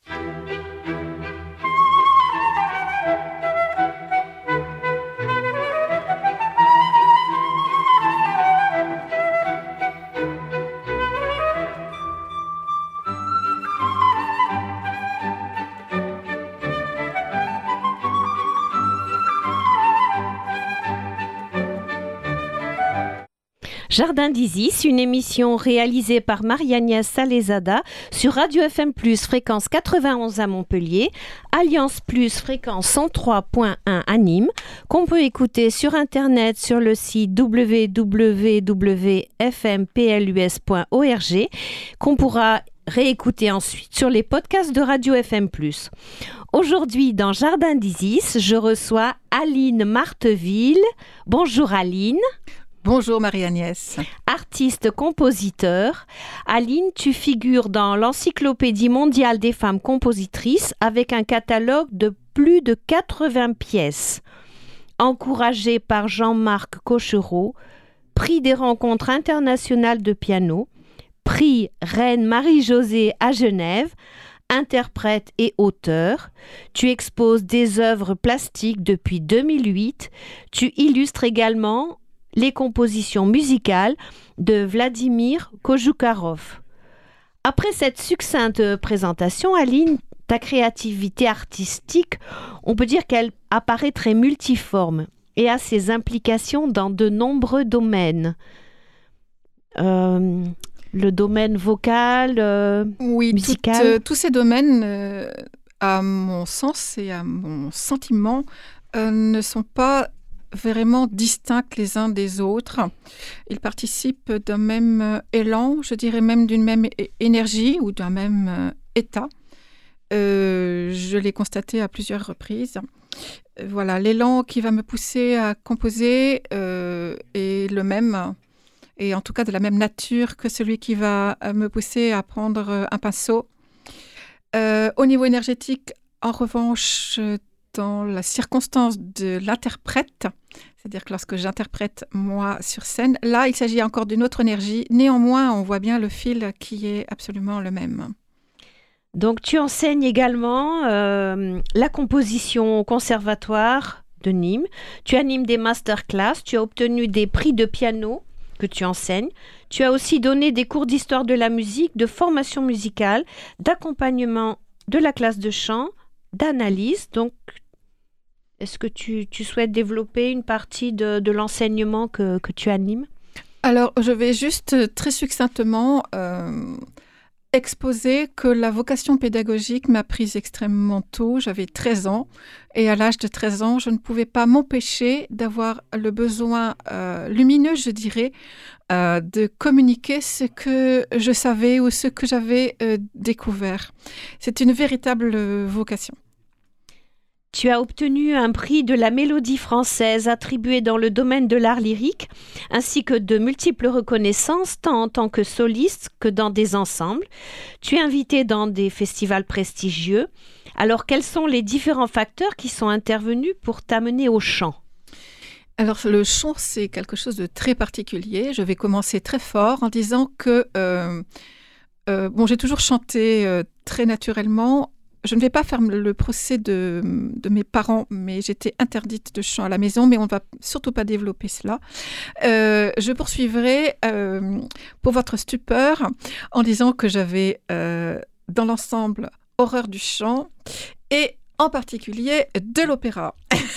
Jardin d'Isis, une émission réalisée par Marie-Agnès Salezada sur Radio FM+, fréquence 91 à Montpellier, Alliance Plus, fréquence 103.1 à Nîmes, qu'on peut écouter sur Internet sur le site www.fmplus.org, qu'on pourra réécouter ensuite sur les podcasts de Radio FM+. Aujourd'hui, dans Jardin d'Isis, je reçois Aline Marteville. Bonjour Aline. Bonjour Marie-Agnès. Artiste-compositeur, Aline, tu figures dans l'Encyclopédie mondiale des femmes compositrices avec un catalogue de plus de 80 pièces. Encouragée par Jean-Marc Cochereau, prix des rencontres internationales de piano, prix Reine Marie-Josée à Genève, interprète et auteur. Tu exposes des œuvres plastiques depuis 2008. Tu illustres également les compositions musicales de Vladimir Kozhukharov. Après cette succincte présentation, Aline, ta créativité artistique, on peut dire qu'elle apparaît très multiforme et a ses implications dans de nombreux domaines. Le domaine vocal, musical. Tous ces domaines, à mon sens et à mon sentiment, ne sont pas vraiment distincts les uns des autres. Ils participent d'un même élan, je dirais même d'une même énergie ou d'un même état. Je l'ai constaté à plusieurs reprises. Voilà, l'élan qui va me pousser à composer est le même, et en tout cas de la même nature que celui qui va me pousser à prendre un pinceau. Au niveau énergétique, en revanche, dans la circonstance de l'interprète, c'est-à-dire que lorsque j'interprète moi sur scène, là il s'agit encore d'une autre énergie. Néanmoins, on voit bien le fil qui est absolument le même. Donc tu enseignes également la composition au conservatoire de Nîmes. Tu animes des masterclass, tu as obtenu des prix de piano que tu enseignes. Tu as aussi donné des cours d'histoire de la musique, de formation musicale, d'accompagnement de la classe de chant, d'analyse. Donc, est-ce que tu souhaites développer une partie de l'enseignement que tu animes ? Alors, je vais juste très succinctement exposer que la vocation pédagogique m'a prise extrêmement tôt. J'avais 13 ans et à l'âge de 13 ans, je ne pouvais pas m'empêcher d'avoir le besoin lumineux, je dirais, de communiquer ce que je savais ou ce que j'avais découvert. C'est une véritable vocation. Tu as obtenu un prix de la Mélodie française attribué dans le domaine de l'art lyrique, ainsi que de multiples reconnaissances, tant en tant que soliste que dans des ensembles. Tu es invité dans des festivals prestigieux. Alors, quels sont les différents facteurs qui sont intervenus pour t'amener au chant ? Alors, le chant, c'est quelque chose de très particulier. Je vais commencer très fort en disant que j'ai toujours chanté très naturellement. Je ne vais pas faire le procès de mes parents, mais j'étais interdite de chant à la maison, mais on ne va surtout pas développer cela. Je poursuivrai pour votre stupeur en disant que j'avais dans l'ensemble horreur du chant et en particulier de l'opéra.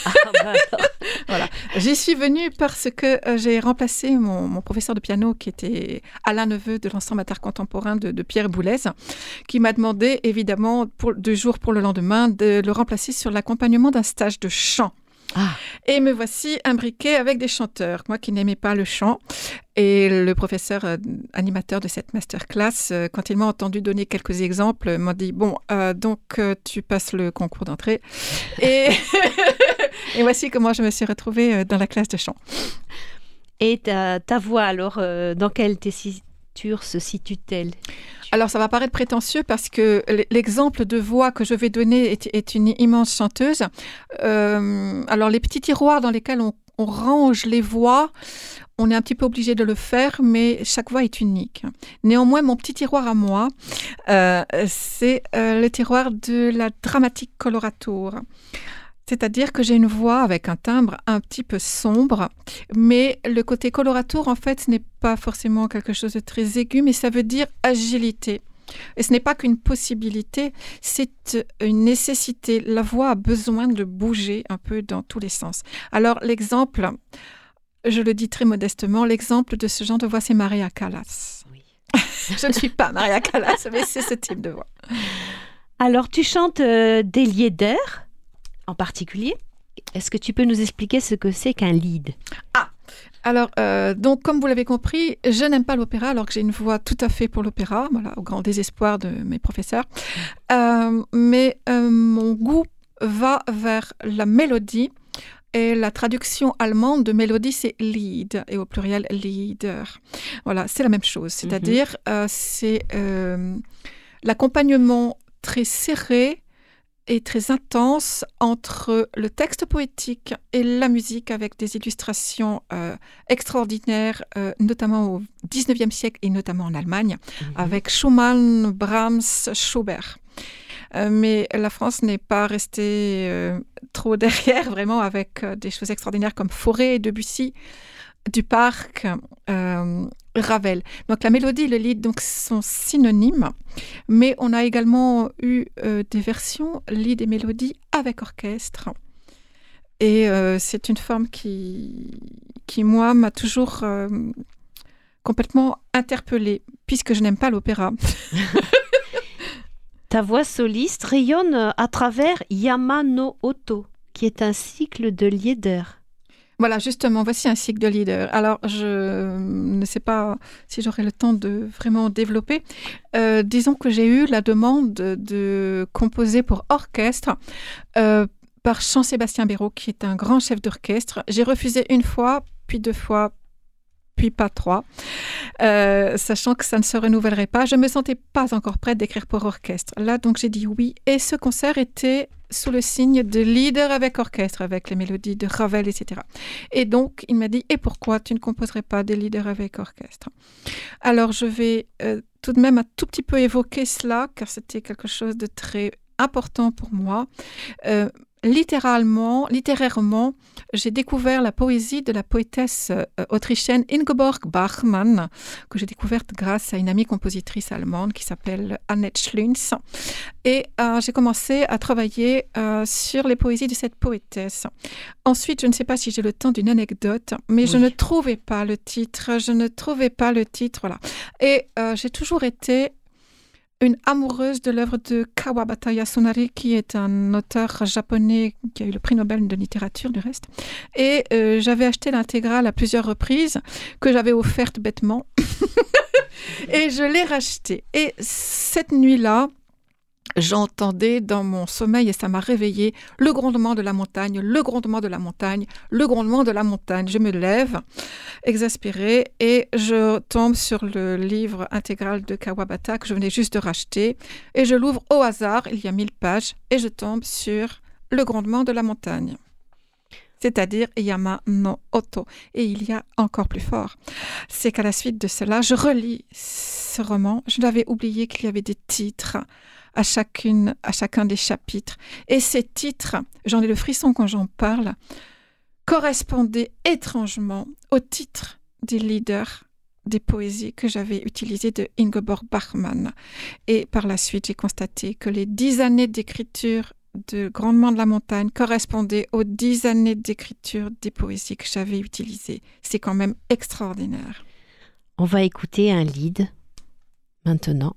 Voilà. J'y suis venue parce que j'ai remplacé mon professeur de piano qui était Alain Neveu de l'ensemble intercontemporain de Pierre Boulez, qui m'a demandé évidemment 2 jours pour le lendemain de le remplacer sur l'accompagnement d'un stage de chant. Ah. Et me voici imbriquée avec des chanteurs, moi qui n'aimais pas le chant. Et le professeur animateur de cette masterclass, quand il m'a entendu donner quelques exemples, m'a dit « Bon, tu passes le concours d'entrée. » Et voici comment je me suis retrouvée dans la classe de chant. Et ta voix, alors, dans quelle tessiture se situe-t-elle ? Alors, ça va paraître prétentieux parce que l'exemple de voix que je vais donner est une immense chanteuse. Alors, les petits tiroirs dans lesquels on range les voix, on est un petit peu obligé de le faire, mais chaque voix est unique. Néanmoins, mon petit tiroir à moi, c'est le tiroir de la dramatique coloratour. C'est-à-dire que j'ai une voix avec un timbre un petit peu sombre, mais le côté coloratour, en fait, ce n'est pas forcément quelque chose de très aigu, mais ça veut dire agilité. Et ce n'est pas qu'une possibilité, c'est une nécessité. La voix a besoin de bouger un peu dans tous les sens. Alors, l'exemple, je le dis très modestement, l'exemple de ce genre de voix, c'est Maria Callas. Oui. Je ne suis pas Maria Callas, mais c'est ce type de voix. Alors, tu chantes des lieder en particulier. Est-ce que tu peux nous expliquer ce que c'est qu'un lied? Alors, donc, comme vous l'avez compris, je n'aime pas l'opéra, alors que j'ai une voix tout à fait pour l'opéra, voilà, au grand désespoir de mes professeurs. Mais mon goût va vers la mélodie, et la traduction allemande de mélodie, c'est Lied, et au pluriel Lieder. Voilà, c'est la même chose, c'est-à-dire c'est l'accompagnement très serré et très intense entre le texte poétique et la musique, avec des illustrations extraordinaires, notamment au XIXe siècle et notamment en Allemagne, avec Schumann, Brahms, Schubert. Mais la France n'est pas restée trop derrière, vraiment, avec des choses extraordinaires comme Fauré, Debussy, Duparc, Ravel. Donc la mélodie et le lied donc, sont synonymes, mais on a également eu des versions lied et mélodie avec orchestre. Et c'est une forme qui moi, m'a toujours complètement interpellée, puisque je n'aime pas l'opéra. Ta voix soliste rayonne à travers Yama no Oto, qui est un cycle de lieder. Voilà, justement, voici un cycle de lieder. Alors, je ne sais pas si j'aurai le temps de vraiment développer. Disons que j'ai eu la demande de composer pour orchestre par Jean-Sébastien Béraud, qui est un grand chef d'orchestre. J'ai refusé une fois, puis 2 fois, puis pas 3, sachant que ça ne se renouvellerait pas. Je ne me sentais pas encore prête d'écrire pour orchestre. Là, donc, j'ai dit oui. Et ce concert était sous le signe de lieder avec orchestre, avec les mélodies de Ravel, etc. Et donc, il m'a dit, et pourquoi tu ne composerais pas des lieder avec orchestre? Alors, je vais tout de même un tout petit peu évoquer cela, car c'était quelque chose de très important pour moi. Littérairement, j'ai découvert la poésie de la poétesse autrichienne Ingeborg Bachmann, que j'ai découverte grâce à une amie compositrice allemande qui s'appelle Annette Schlünz. Et j'ai commencé à travailler sur les poésies de cette poétesse. Ensuite, je ne sais pas si j'ai le temps d'une anecdote, mais je ne trouvais pas le titre. Voilà. Et j'ai toujours été une amoureuse de l'œuvre de Kawabata Yasunari, qui est un auteur japonais qui a eu le prix Nobel de littérature, du reste. Et j'avais acheté l'intégrale à plusieurs reprises, que j'avais offerte bêtement. Et je l'ai rachetée. Et cette nuit-là, j'entendais dans mon sommeil, et ça m'a réveillée, le grondement de la montagne, le grondement de la montagne, le grondement de la montagne. Je me lève, exaspérée, et je tombe sur le livre intégral de Kawabata que je venais juste de racheter, et je l'ouvre au hasard, il y a 1000 pages, et je tombe sur le grondement de la montagne. C'est-à-dire Yama no Oto. Et il y a encore plus fort. C'est qu'à la suite de cela, je relis ce roman. Je l'avais oublié qu'il y avait des titres à chacun des chapitres. Et ces titres, j'en ai le frisson quand j'en parle, correspondaient étrangement aux titres des lieder, des poésies que j'avais utilisées de Ingeborg Bachmann. Et par la suite, j'ai constaté que les 10 années d'écriture de Grondement de la montagne correspondaient aux 10 années d'écriture des poésies que j'avais utilisées. C'est quand même extraordinaire. On va écouter un lied maintenant.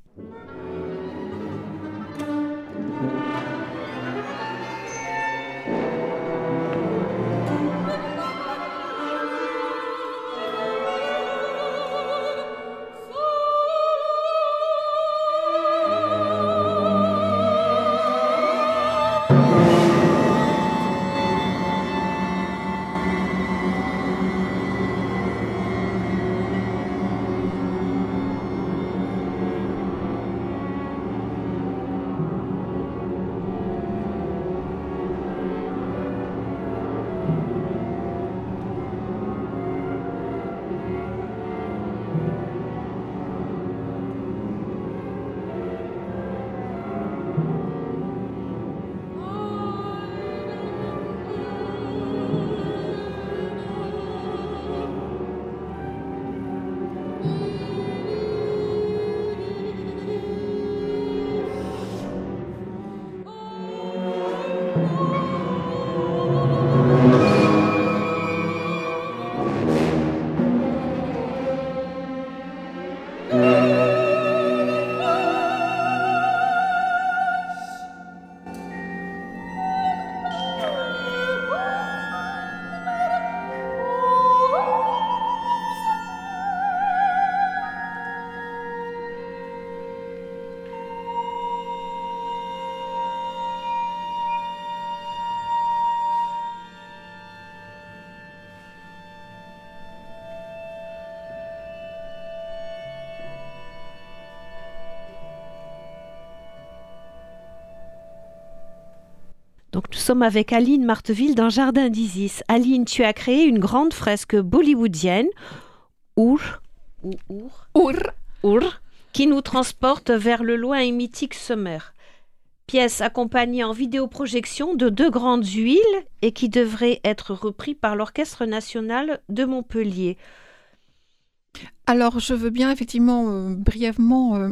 Donc nous sommes avec Aline Marteville dans Jardin d'Isis. Aline, tu as créé une grande fresque bollywoodienne, Our, qui nous transporte vers le loin et mythique Summer. Pièce accompagnée en vidéoprojection de 2 grandes huiles et qui devrait être repris par l'Orchestre national de Montpellier. Alors, je veux bien effectivement brièvement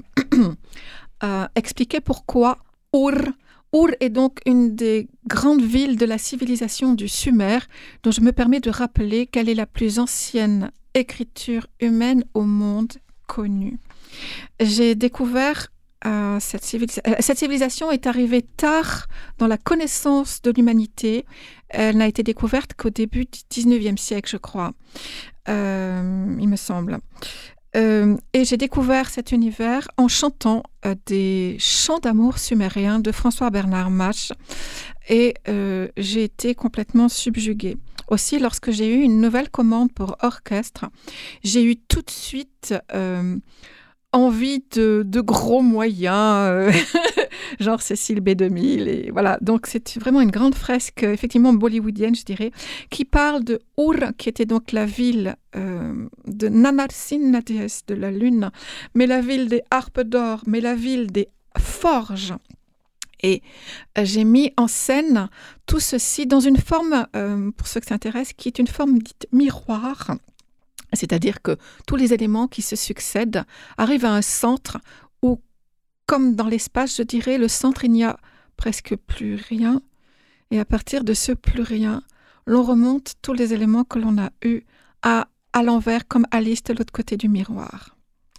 expliquer pourquoi Our. Our est donc une des grandes villes de la civilisation du Sumer, dont je me permets de rappeler qu'elle est la plus ancienne écriture humaine au monde connue. J'ai découvert cette civilisation est arrivée tard dans la connaissance de l'humanité. Elle n'a été découverte qu'au début du 19e siècle, je crois, il me semble. Et j'ai découvert cet univers en chantant des chants d'amour sumériens de François-Bernard Mache et j'ai été complètement subjuguée. Aussi, lorsque j'ai eu une nouvelle commande pour orchestre, j'ai eu tout de suite envie de gros moyens, genre Cécile B2000. Et voilà. Donc, c'est vraiment une grande fresque, effectivement bollywoodienne, je dirais, qui parle de Our, qui était donc la ville de Nanarsin, la déesse de la lune, mais la ville des harpes d'or, mais la ville des forges. Et j'ai mis en scène tout ceci dans une forme, pour ceux que ça intéresse, qui est une forme dite miroir. C'est-à-dire que tous les éléments qui se succèdent arrivent à un centre où, comme dans l'espace, je dirais, le centre, il n'y a presque plus rien. Et à partir de ce plus rien, l'on remonte tous les éléments que l'on a eus à l'envers, comme Alice de l'autre côté du miroir.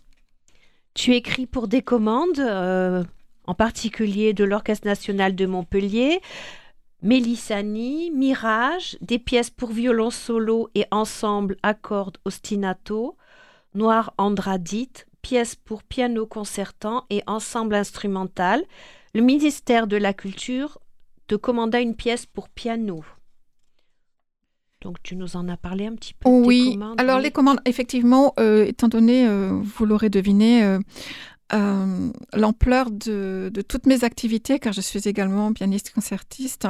Tu écris pour des commandes, en particulier de l'Orchestre national de Montpellier, Mélissani, Mirage, des pièces pour violon solo et ensemble à cordes ostinato, Noir Andradite, pièces pour piano concertant et ensemble instrumental. Le ministère de la Culture te commanda une pièce pour piano. Donc tu nous en as parlé un petit peu. Oui, tes commandes, alors oui. les commandes, effectivement, étant donné, vous l'aurez deviné, l'ampleur de toutes mes activités, car je suis également pianiste concertiste,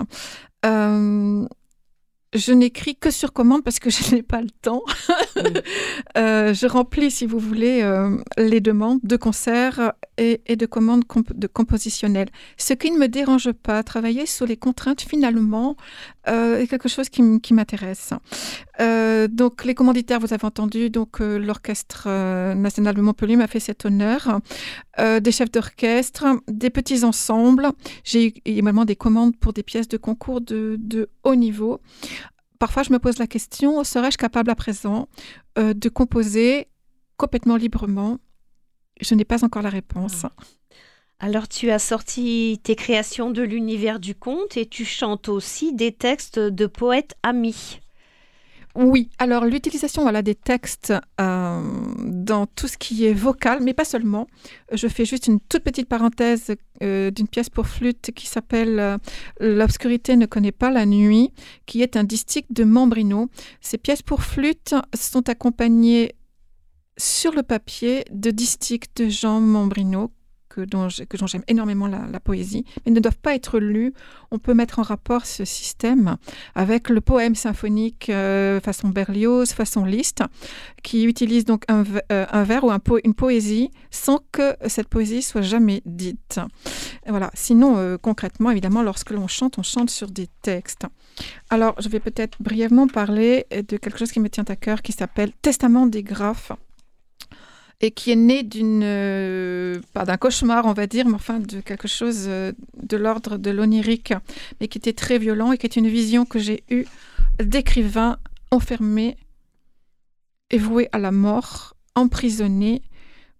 je n'écris que sur commande parce que je n'ai pas le temps. Je remplis, si vous voulez, les demandes de concerts et de commandes compositionnelles. Ce qui ne me dérange pas, travailler sous les contraintes, finalement, est quelque chose qui m'intéresse. Donc, les commanditaires, vous avez entendu, donc l'Orchestre national de Montpellier m'a fait cet honneur. Des chefs d'orchestre, des petits ensembles. J'ai eu également des commandes pour des pièces de concours de haut niveau. Parfois, je me pose la question, serais-je capable à présent de composer complètement librement? Je n'ai pas encore la réponse. Alors, tu as sorti tes créations de l'univers du conte et tu chantes aussi des textes de poètes amis. Oui, alors l'utilisation des textes dans tout ce qui est vocal, mais pas seulement. Je fais juste une toute petite parenthèse d'une pièce pour flûte qui s'appelle L'obscurité ne connaît pas la nuit, qui est un distique de Mambrino. Ces pièces pour flûte sont accompagnées sur le papier de distiques de Jean Mambrino, dont j'aime énormément la poésie, mais ne doivent pas être lus. On peut mettre en rapport ce système avec le poème symphonique façon Berlioz, façon Liszt, qui utilise donc un vers ou une poésie sans que cette poésie soit jamais dite. Et voilà. Sinon, concrètement, évidemment, lorsque l'on chante, on chante sur des textes. Alors, je vais peut-être brièvement parler de quelque chose qui me tient à cœur, qui s'appelle Testament des graphes, et qui est né pas d'un cauchemar, on va dire, mais enfin de quelque chose de l'ordre de l'onirique, mais qui était très violent et qui est une vision que j'ai eue d'écrivain enfermé et voué à la mort, emprisonné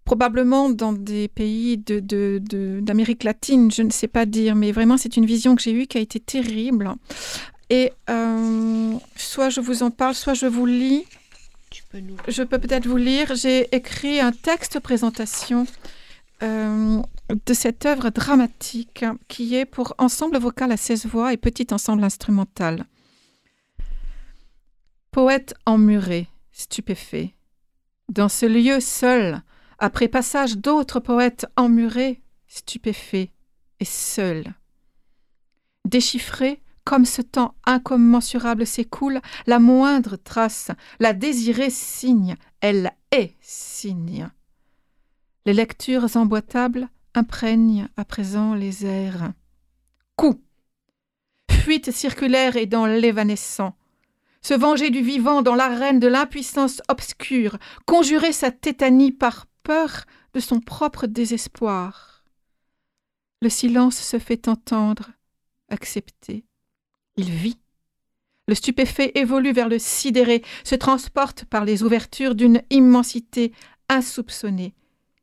probablement dans des pays d'Amérique latine, je ne sais pas dire, mais vraiment c'est une vision que j'ai eue qui a été terrible. Et soit je vous en parle, soit je vous lis. Je peux peut-être vous lire. J'ai écrit un texte présentation de cette œuvre dramatique qui est pour ensemble vocal à 16 voix et petit ensemble instrumental. Poète emmuré, stupéfait. Dans ce lieu seul, après passage d'autres poètes emmurés, stupéfaits et seuls. Déchiffré, comme ce temps incommensurable s'écoule, la moindre trace, la désirée signe, elle est signe. Les lectures emboîtables imprègnent à présent les airs. Coup, fuite circulaire et dans l'évanescent. Se venger du vivant dans l'arène de l'impuissance obscure, conjurer sa tétanie par peur de son propre désespoir. Le silence se fait entendre, accepter. Il vit. Le stupéfait évolue vers le sidéré, se transporte par les ouvertures d'une immensité insoupçonnée.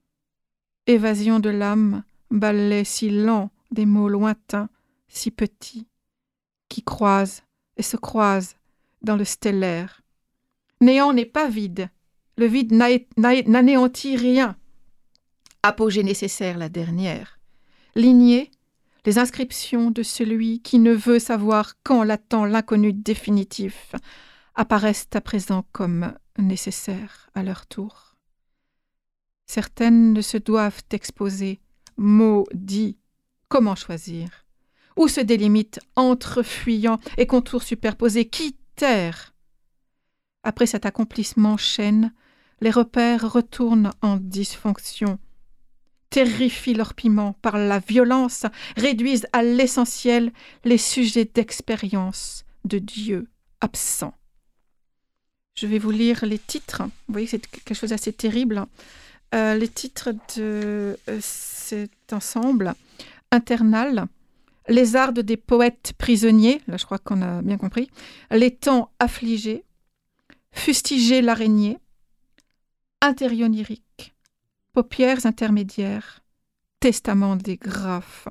Évasion de l'âme, ballet si lent des mots lointains, si petits, qui croisent et se croisent dans le stellaire. Néant n'est pas vide. Le vide n'anéantit rien. Apogée nécessaire la dernière. Lignée, les inscriptions de celui qui ne veut savoir quand l'attend l'inconnu définitif apparaissent à présent comme nécessaires à leur tour. Certaines ne se doivent exposer, mots dits, comment choisir? Où se délimitent entre fuyants et contours superposés? Qui taire? Après cet accomplissement chaîne, les repères retournent en dysfonction, terrifient leur piment par la violence, réduisent à l'essentiel les sujets d'expérience de Dieu absent. Je vais vous lire les titres. Vous voyez que c'est quelque chose d'assez terrible. Les titres de cet ensemble, Internal, Les ardes des poètes prisonniers, là je crois qu'on a bien compris, Les temps affligés, Fustiger l'araignée, Intérionique, Paupières intermédiaires, Testament des graphes.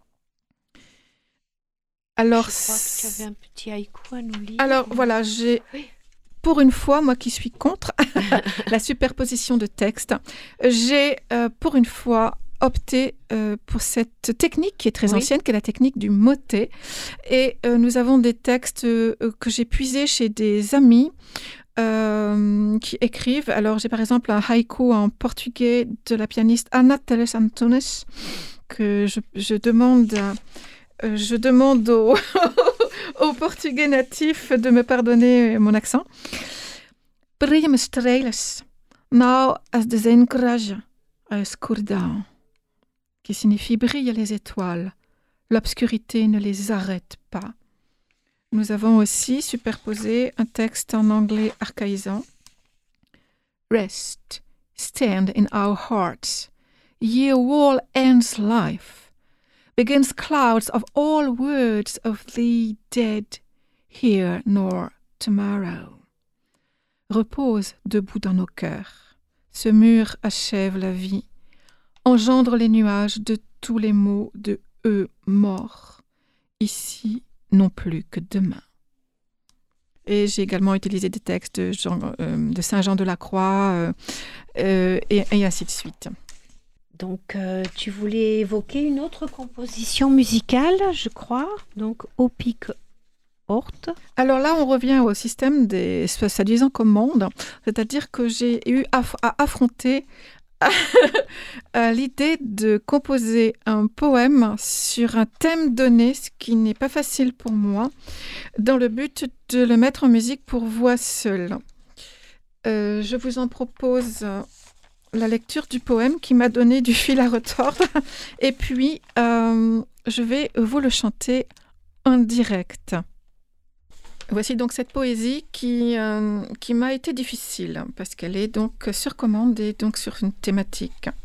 Alors, je crois que tu avais un petit haïku à nous lire. Alors voilà, j'ai... Oui. Pour une fois, moi qui suis contre la superposition de textes, j'ai pour une fois opté pour cette technique qui est très ancienne, qui est la technique du motet. Et nous avons des textes que j'ai puisés chez des amis qui écrivent. Alors j'ai par exemple un haïku en portugais de la pianiste Ana Teles Antunes que je demande au portugais natif de me pardonner mon accent. Brilham estrelas, now as desencoraja a escuridão, qui signifie brillent les étoiles, l'obscurité ne les arrête pas. Nous avons aussi superposé un texte en anglais archaïsant. Rest, stand in our hearts, ye wall ends life. Begins clouds of all words of thee dead, here nor tomorrow. Repose debout dans nos cœurs. Ce mur achève la vie, engendre les nuages de tous les mots de eux morts, ici non plus que demain. Et j'ai également utilisé des textes de Saint Jean de la Croix et ainsi de suite. Donc, tu voulais évoquer une autre composition musicale, je crois, donc Au pic Horte. Alors là, on revient au système des soi-disant commandes, c'est-à-dire que j'ai eu à affronter l'idée de composer un poème sur un thème donné, ce qui n'est pas facile pour moi, dans le but de le mettre en musique pour voix seule. Je vous en propose la lecture du poème qui m'a donné du fil à retordre et puis je vais vous le chanter en direct. Voici donc cette poésie qui m'a été difficile parce qu'elle est donc sur commande et donc sur une thématique.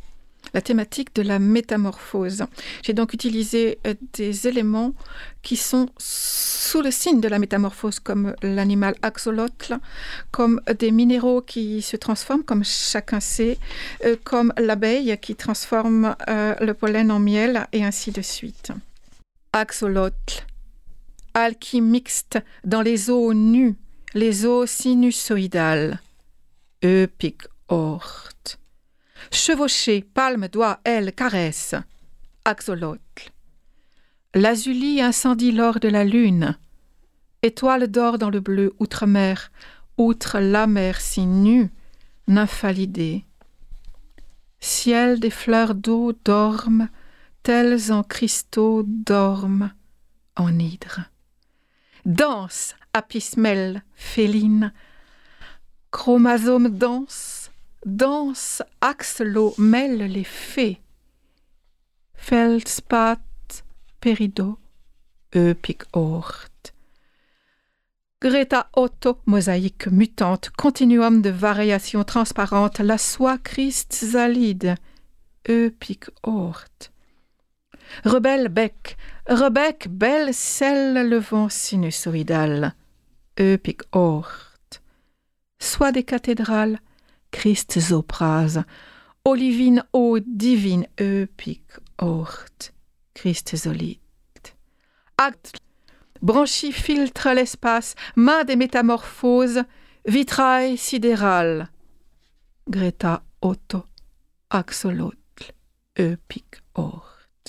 la thématique de la métamorphose. J'ai donc utilisé des éléments qui sont sous le signe de la métamorphose, comme l'animal axolotl, comme des minéraux qui se transforment, comme chacun sait, comme l'abeille qui transforme le pollen en miel, et ainsi de suite. Axolotl, alchimie mixte dans les eaux nues, les eaux sinusoïdales. Pic orte. Chevaucher, palme, doigt, aile, caresse. Axolotl. Lazuli incendie l'or de la lune. Étoile d'or dans le bleu, outre-mer, outre la mer si nue, nymphalidée. Ciel des fleurs d'eau dorment, telles en cristaux dorment en hydre. Danse, apismelle, féline, chromosome danse, danse, axelo, mêle les fées. Feldspat, pérido, pic orte. Greta Otto, mosaïque mutante, continuum de variations transparentes, la soie chrystalide, pic orte. Rebelle bec, belle selle le vent sinusoïdal, pic orte. Soie des cathédrales, Christ zoprase, olivine eau divine, pic orte, Christ zolite. Acte, branchie filtre l'espace, main des métamorphoses, vitrail sidéral. Greta Otto, axolotl, pic orte.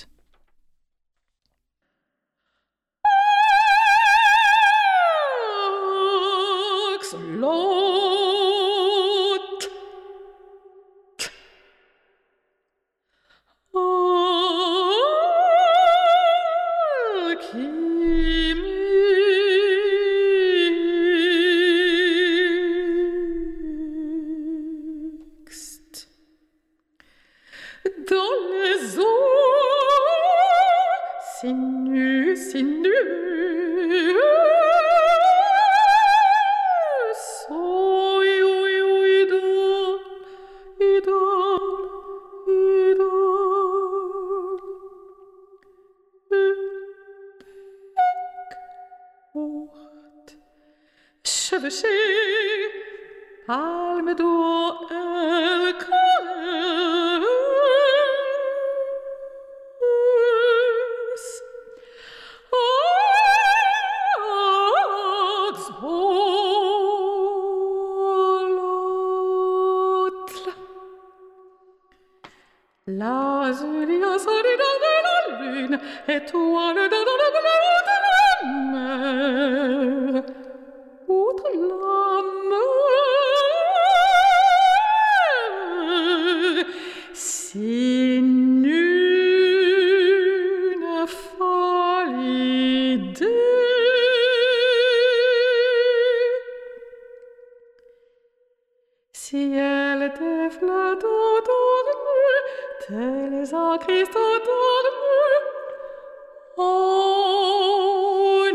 Chevaucher, palme d'eau, elle caresse. Axolotl. Lazuli incendie dans la lune, étoile dans le bleu de la mer. Outre la mer, si nue nymphalidée. Ciel des fleurs dormue, telles en Christ dormue, en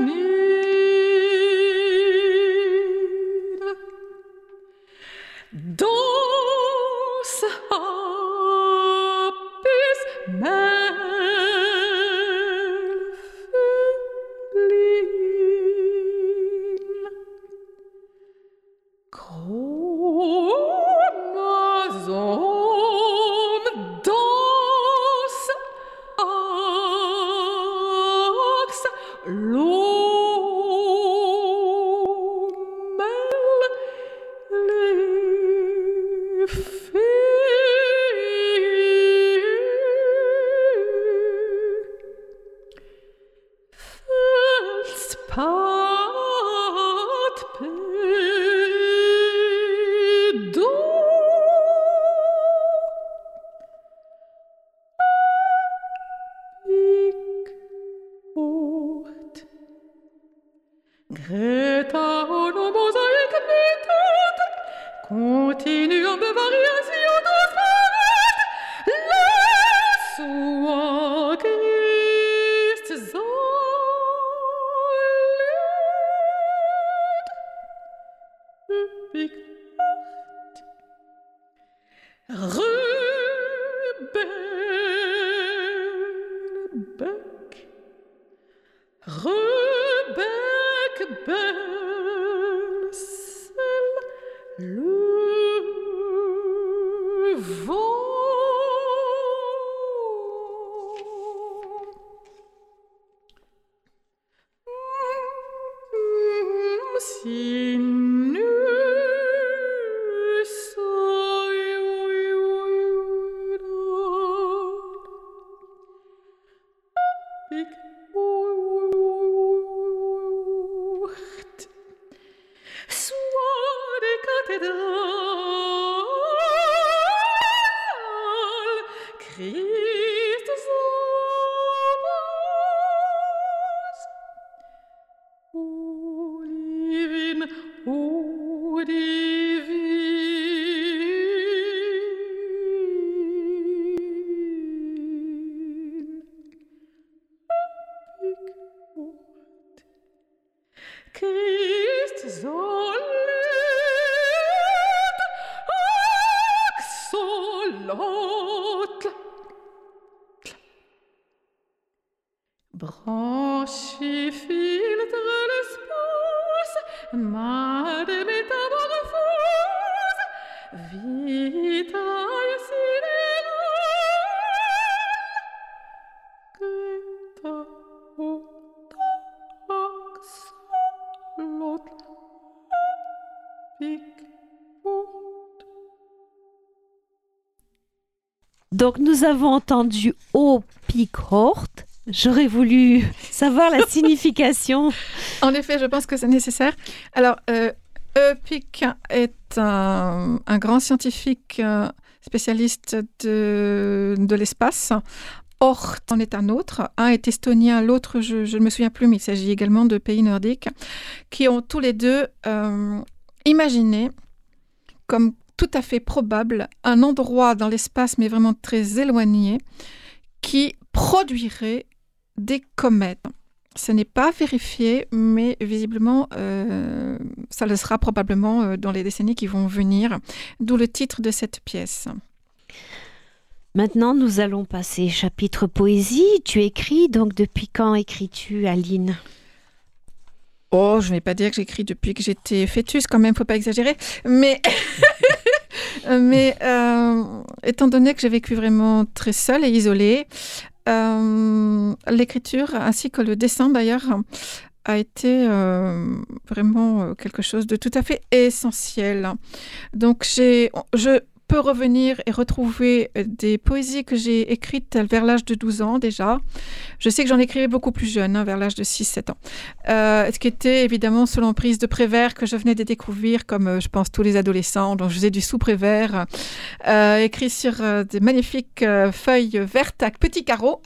hydre. Danse, apismelle, féline. Chromosome danse, axe, l'eau mêle les fées. Feldspat, pédo. Pic orte. Greta Ono mosaïque mutante, continuum de variation transparente, la soie Christ zolide. Pic orte. Rebelle Branchi filtre l'espace, ma de métamorphose, vitae sidérale, Greta ut axolotl, pic ut. Donc nous avons entendu O pic hort. J'aurais voulu savoir la signification. En effet, je pense que c'est nécessaire. Alors, Pic est un grand scientifique spécialiste de l'espace. Hort en est un autre. Un est estonien, l'autre, je ne me souviens plus, mais il s'agit également de pays nordiques, qui ont tous les deux imaginé comme tout à fait probable un endroit dans l'espace, mais vraiment très éloigné, qui produirait des comètes. Ce n'est pas vérifié, mais visiblement, ça le sera probablement dans les décennies qui vont venir, d'où le titre de cette pièce. Maintenant, nous allons passer chapitre poésie. Tu écris, donc depuis quand écris-tu, Aline ? Oh, je ne vais pas dire que j'écris depuis que j'étais fœtus, quand même, il ne faut pas exagérer, mais... étant donné que j'ai vécu vraiment très seule et isolée, l'écriture ainsi que le dessin d'ailleurs a été vraiment quelque chose de tout à fait essentiel. Donc je peux revenir et retrouver des poésies que j'ai écrites vers l'âge de 12 ans déjà. Je sais que j'en écrivais beaucoup plus jeune, vers l'âge de 6-7 ans. Ce qui était évidemment sous l'emprise de Prévert que je venais de découvrir, comme je pense tous les adolescents. Donc je faisais du sous-Prévert, écrit sur des magnifiques feuilles vertes à petits carreaux.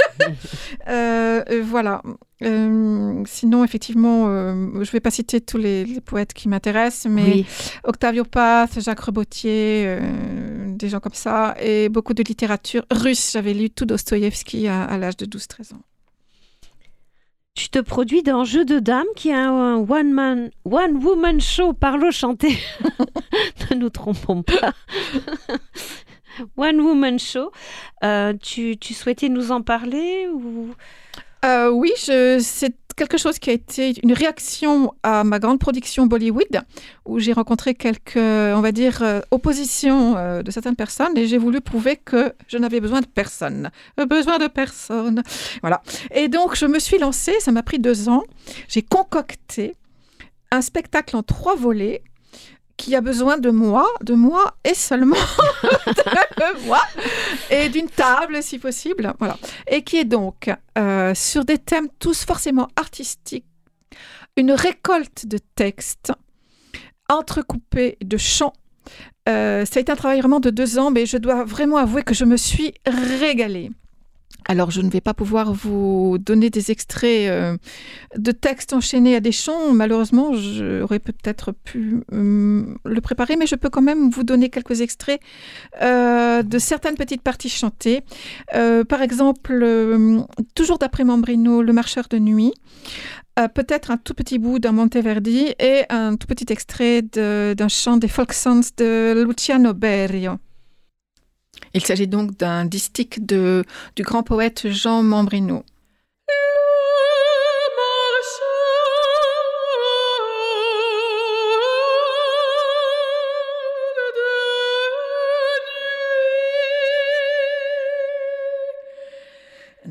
Voilà. Sinon, effectivement, je ne vais pas citer tous les poètes qui m'intéressent, mais oui. Octavio Paz, Jacques Rebautier, des gens comme ça, et beaucoup de littérature russe. J'avais lu tout Dostoïevski à l'âge de 12-13 ans. Tu te produis dans Jeu de Dames, qui est un one-woman show, parlo chanté. Ne nous trompons pas. One Woman Show. Tu souhaitais nous en parler ou... Oui, c'est quelque chose qui a été une réaction à ma grande production Bollywood, où j'ai rencontré quelques, on va dire, oppositions de certaines personnes, et j'ai voulu prouver que je n'avais besoin de personne. Voilà. Et donc, je me suis lancée, ça m'a pris 2 ans. J'ai concocté un spectacle en 3 volets, qui a besoin de moi et seulement de moi, et d'une table si possible, voilà. Et qui est donc sur des thèmes tous forcément artistiques, une récolte de textes entrecoupés de chants. Ça a été un travail vraiment de 2 ans, mais je dois vraiment avouer que je me suis régalée. Alors, je ne vais pas pouvoir vous donner des extraits de textes enchaînés à des chants. Malheureusement, j'aurais peut-être pu le préparer, mais je peux quand même vous donner quelques extraits de certaines petites parties chantées. Par exemple, toujours d'après Mambrino, Le Marcheur de nuit. Peut-être un tout petit bout d'un Monteverdi et un tout petit extrait d'un chant des folk songs de Luciano Berio. Il s'agit donc d'un distique du grand poète Jean Mambrino.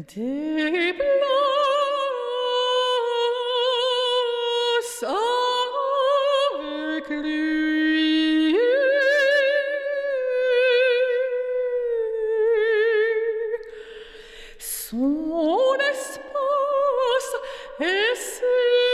des places avec lui. Son espace et ses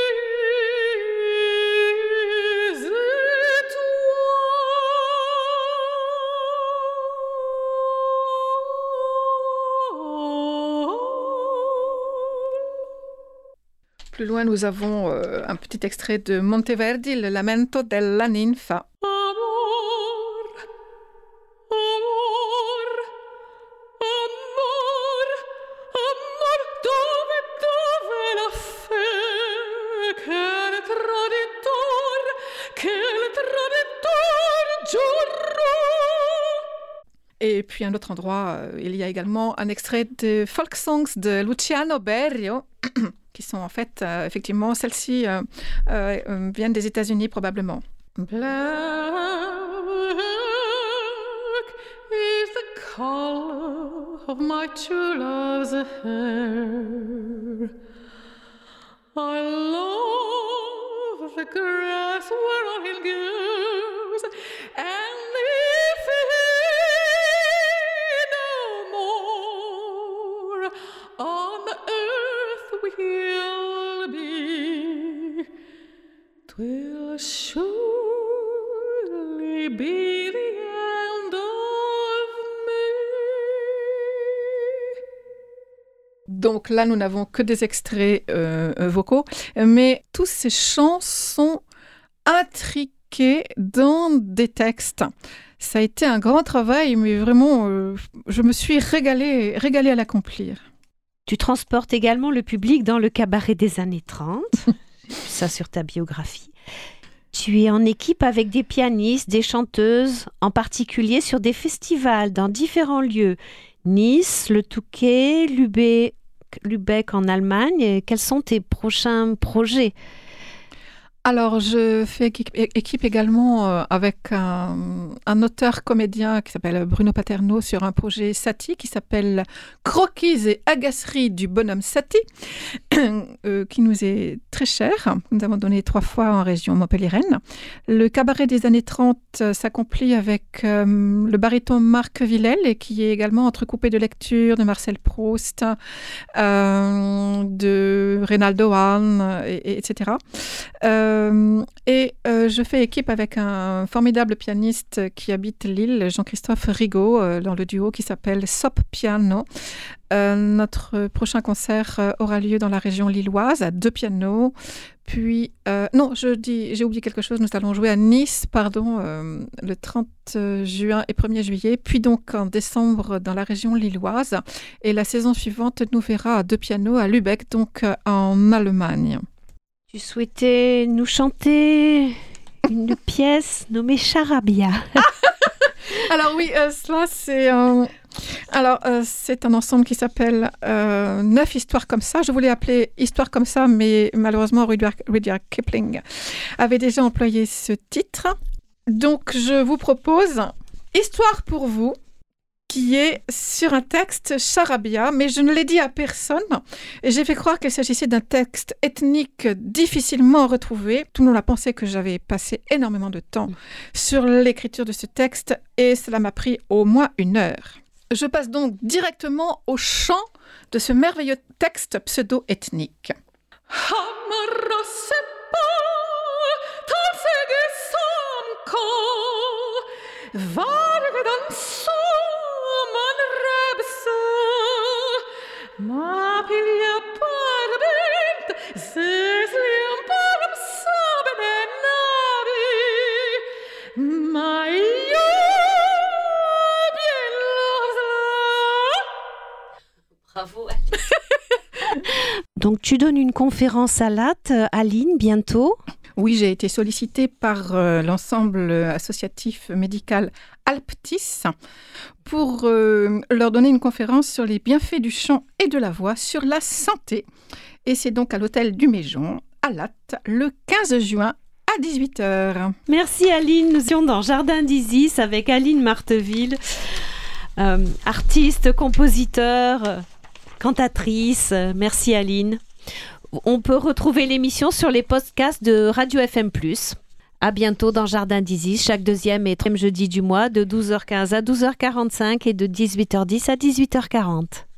Plus loin, nous avons un petit extrait de Monteverdi, le Lamento della ninfa. Amor, amor, amor, amor, dove la fe? Quel traditor giurò. Et puis, à un autre endroit, il y a également un extrait de Folk Songs de Luciano Berio, qui sont en fait, effectivement, celles-ci viennent des États-Unis probablement. Black is the color of my true love's hair. I love the grass whereon he goes, and if he no more on the earth will be, 'twill surely be the end of me. Donc là, nous n'avons que des extraits vocaux, mais tous ces chants sont intriqués dans des textes. Ça a été un grand travail, mais vraiment, je me suis régalée à l'accomplir. Tu transportes également le public dans le cabaret des années 30. J'ai vu ça sur ta biographie. Tu es en équipe avec des pianistes, des chanteuses, en particulier sur des festivals dans différents lieux. Nice, le Touquet, Lübeck en Allemagne. Quels sont tes prochains projets ? Alors, je fais équipe également avec un auteur-comédien qui s'appelle Bruno Paterno sur un projet Satie qui s'appelle Croquis et agaceries du bonhomme Satie, qui nous est très cher. Nous avons donné 3 fois en région montpelliéraine. Le cabaret des années 30 s'accomplit avec le baryton Marc Villel, et qui est également entrecoupé de lectures de Marcel Proust, de Reynaldo Hahn, etc. Je fais équipe avec un formidable pianiste qui habite Lille, Jean-Christophe Rigaud, dans le duo qui s'appelle Sop Piano. Notre prochain concert aura lieu dans la région lilloise, à 2 pianos. Puis, j'ai oublié quelque chose, nous allons jouer à Nice, le 30 juin et 1er juillet, puis donc en décembre dans la région lilloise. Et la saison suivante nous verra à 2 pianos à Lübeck, donc en Allemagne. Tu souhaitais nous chanter une pièce nommée Charabia. Alors oui, cela c'est... c'est un ensemble qui s'appelle 9 histoires comme ça. Je voulais appeler Histoire comme ça, mais malheureusement Rudyard Kipling avait déjà employé ce titre. Donc je vous propose Histoire pour vous, qui est sur un texte charabia, mais je ne l'ai dit à personne. Et j'ai fait croire qu'il s'agissait d'un texte ethnique difficilement retrouvé. Tout le monde a pensé que j'avais passé énormément de temps sur l'écriture de ce texte, et cela m'a pris au moins 1 heure. Je passe donc directement au chant de ce merveilleux texte pseudo-ethnique. Ma piglia parbent, zesliam param sabene navi, ma io bien Bravo. Donc tu donnes une conférence à Latte, Aline, bientôt. Oui, j'ai été sollicitée par l'ensemble associatif médical Alptis pour leur donner une conférence sur les bienfaits du chant et de la voix sur la santé. Et c'est donc à l'hôtel du Méjon, à Latte, le 15 juin à 18h. Merci Aline. Nous sommes dans Jardin d'Isis avec Aline Marteville, artiste, compositeur, cantatrice. Merci Aline. On peut retrouver l'émission sur les podcasts de Radio FM+. À bientôt dans Jardin d'Isis, chaque deuxième et troisième jeudi du mois de 12h15 à 12h45 et de 18h10 à 18h40.